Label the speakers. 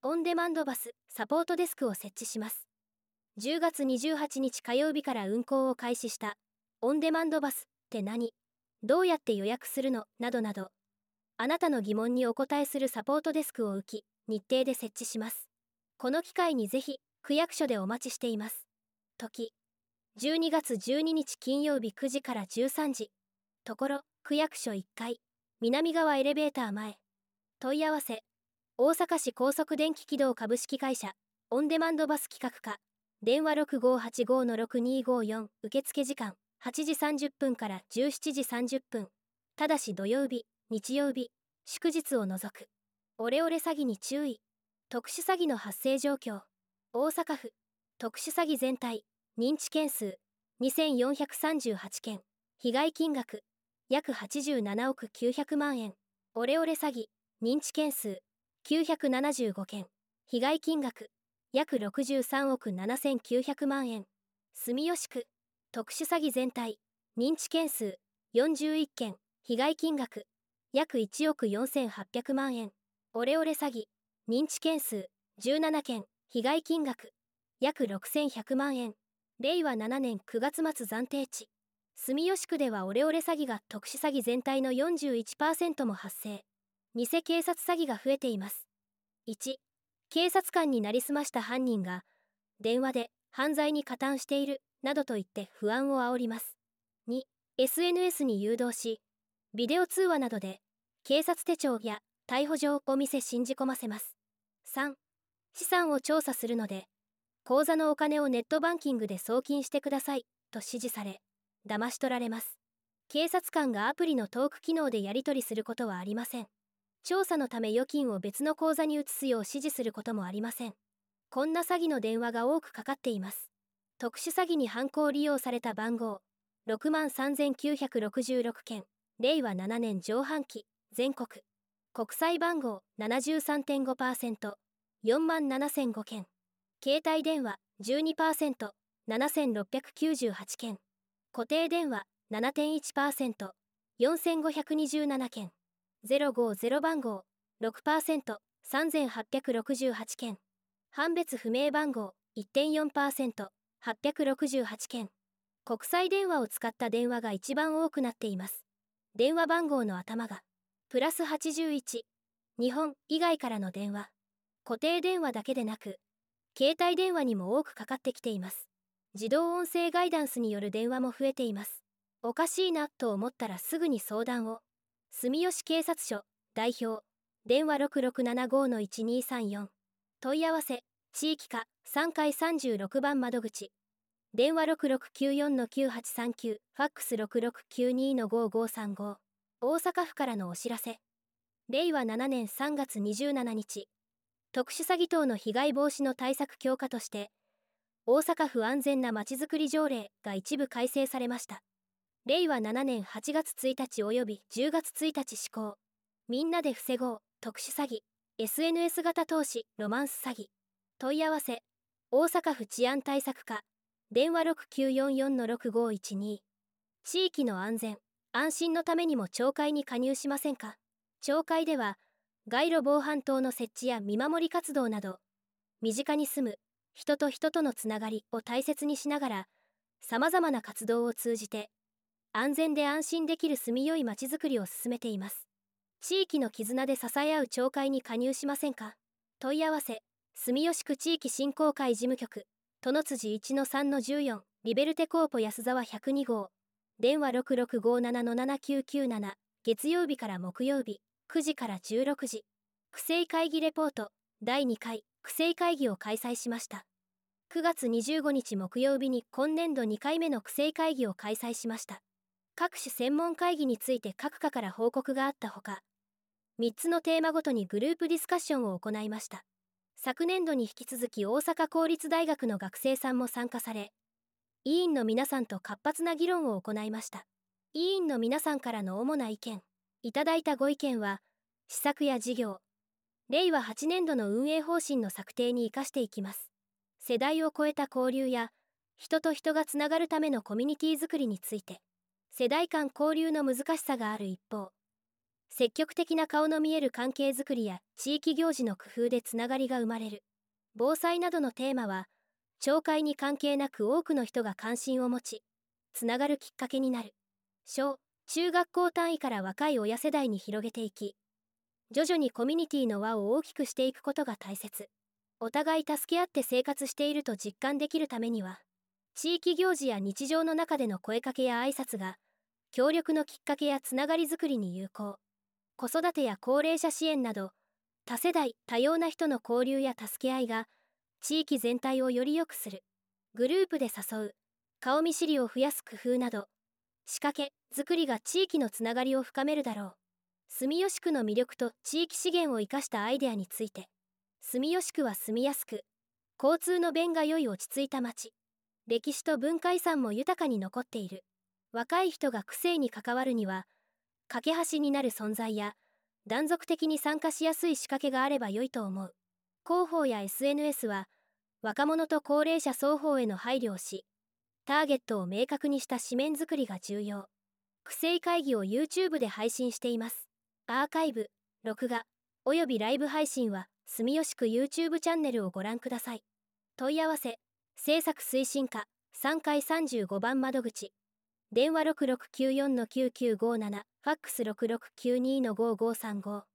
Speaker 1: オンデマンドバスサポートデスクを設置します。10月28日火曜日から運行を開始したオンデマンドバスって何？どうやって予約するの？などなど、あなたの疑問にお答えするサポートデスクを日程で設置します。この機会にぜひ区役所でお待ちしています。時12月12日金曜日9時から13時。ところ区役所1階南側エレベーター前。問い合わせ大阪市高速電気軌道株式会社オンデマンドバス企画課電話6585-6254。受付時間8時30分から17時30分。ただし土曜日、日曜日、祝日を除く。オレオレ詐欺に注意。特殊詐欺の発生状況。大阪府特殊詐欺全体認知件数2438件。被害金額約87億900万円。オレオレ詐欺認知件数975件。被害金額約63億7900万円。住吉区特殊詐欺全体認知件数41件。被害金額約1億4800万円。オレオレ詐欺認知件数17件。被害金額約6100万円。令和7年9月末暫定値。住吉区ではオレオレ詐欺が特殊詐欺全体の 41% も発生。偽警察詐欺が増えています。1、警察官になりすました犯人が電話で犯罪に加担しているなどと言って不安を煽ります。2、SNS に誘導しビデオ通話などで警察手帳や逮捕状を見せ信じ込ませます。3、資産を調査するので口座のお金をネットバンキングで送金してくださいと指示され騙し取られます。警察官がアプリのトーク機能でやり取りすることはありません。調査のため預金を別の口座に移すよう指示することもありません。こんな詐欺の電話が多くかかっています。特殊詐欺に犯行利用された番号63966件。令和7年上半期全国国際番号 73.5%。47005件。携帯電話 12%。7698件。固定電話 7.1%。4527件。050番号 6%。3868件。判別不明番号 1.4%。868件。国際電話を使った電話が一番多くなっています。電話番号の頭がプラス81。日本以外からの電話。固定電話だけでなく携帯電話にも多くかかってきています。自動音声ガイダンスによる電話も増えています。おかしいなと思ったらすぐに相談を。住吉警察署代表電話6675-1234。問い合わせ地域課3階36番窓口電話6694-9839。ファックス 6692-5535。大阪府からのお知らせ。令和7年3月27日特殊詐欺等の被害防止の対策強化として大阪府安全なまちづくり条例が一部改正されました。令和7年8月1日及び10月1日施行。みんなで防ごう特殊詐欺 SNS 型投資ロマンス詐欺。問い合わせ大阪府治安対策課電話6944-6512。地域の安全安心のためにも町会に加入しませんか？町会では街路防犯灯の設置や見守り活動など身近に住む人と人とのつながりを大切にしながらさまざまな活動を通じて安全で安心できる住みよいまちづくりを進めています。地域の絆で支え合う町会に加入しませんか？問い合わせ住吉区地域振興会事務局殿辻 1-3-14。リベルテコーポ安沢102号電話6657-7997。月曜日から木曜日9時から16時。区政会議レポート第2回区政会議を開催しました。9月25日木曜日に今年度2回目の区政会議を開催しました。各種専門会議について各課から報告があったほか、3つのテーマごとにグループディスカッションを行いました。昨年度に引き続き大阪公立大学の学生さんも参加され、委員の皆さんと活発な議論を行いました。委員の皆さんからの主な意見、いただいたご意見は、施策や事業、令和8年度の運営方針の策定に生かしていきます。世代を超えた交流や、人と人がつながるためのコミュニティづくりについて、世代間交流の難しさがある一方、 積極的な顔の見える関係づくりや地域行事の工夫でつながりが生まれる。防災などのテーマは、町会に関係なく多くの人が関心を持ち、つながるきっかけになる。小・中学校単位から若い親世代に広げていき、徐々にコミュニティの輪を大きくしていくことが大切。お互い助け合って生活していると実感できるためには、地域行事や日常の中での声かけや挨拶が、協力のきっかけやつながりづくりに有効。子育てや高齢者支援など、多世代、多様な人の交流や助け合いが、地域全体をより良くする。グループで誘う、顔見知りを増やす工夫など、仕掛け、作りが地域のつながりを深めるだろう。住吉区の魅力と地域資源を生かしたアイデアについて。住吉区は住みやすく、交通の便が良い落ち着いた町。歴史と文化遺産も豊かに残っている。若い人が区政に関わるには、架け橋になる存在や、断続的に参加しやすい仕掛けがあれば良いと思う。広報や SNS は、若者と高齢者双方への配慮をし、ターゲットを明確にした紙面作りが重要。区政会議を YouTube で配信しています。アーカイブ、録画、およびライブ配信は、住吉区 YouTube チャンネルをご覧ください。問い合わせ、政策推進課3階35番窓口。電話6694-9957、ファックス6692-5535。